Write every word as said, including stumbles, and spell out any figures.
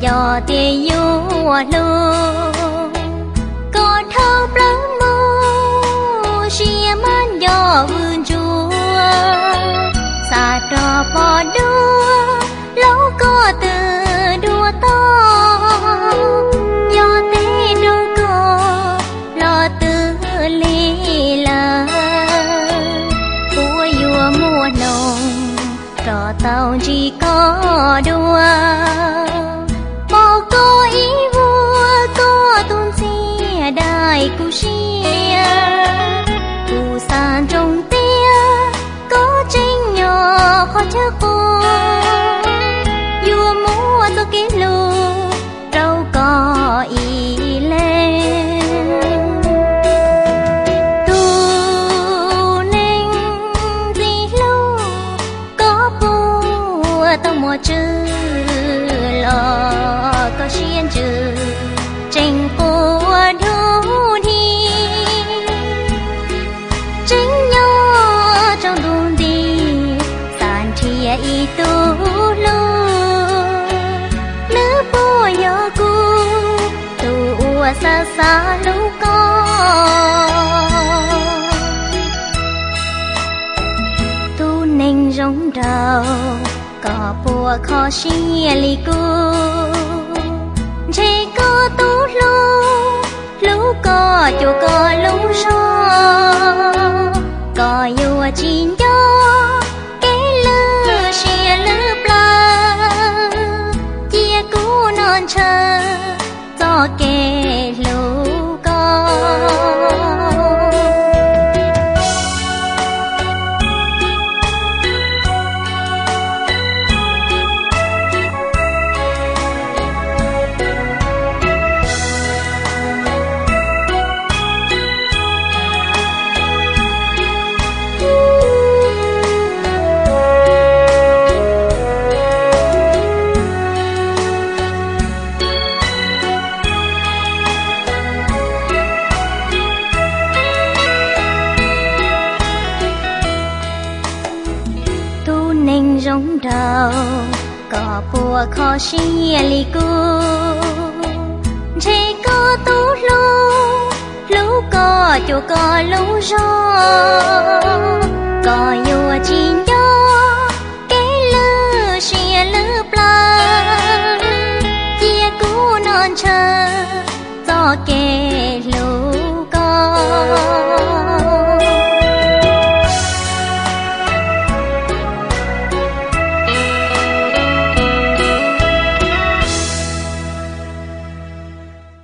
gió tê yêu luôn có thâu plắng mô xia man gió vươn chúa xa trò bò đua lâu có từ đua to gió tê đâu có lo từ lì lờ của vua mùa nồng trò tàu chỉ có đua đại cụ xia cụ san trong tia có tranh nhỏ khó chớ cô vua múa cho cái lù đâu có ý lên tu ninh gì lâu có bùa tao mùa chữ lo có xiên chữ tranh cô đu đi tranh nhau trong đun đi sàn chia y tu lu nữ bùa yo cu tu ua xa xa lu co tu ninh rong đầu có bùa khó xia li cu chỉ có tu lu lu có chỗ có lu so có yêu chín cho cái lư xia lư bla chia cũ non chờ cho kẻ lu có rong đầu có bùa khó xia li cu chỉ có tu lu lu có chỗ có lu gió có yêu chín gió cái lư xia lư bla chia cũ non chờ cho kẻ lu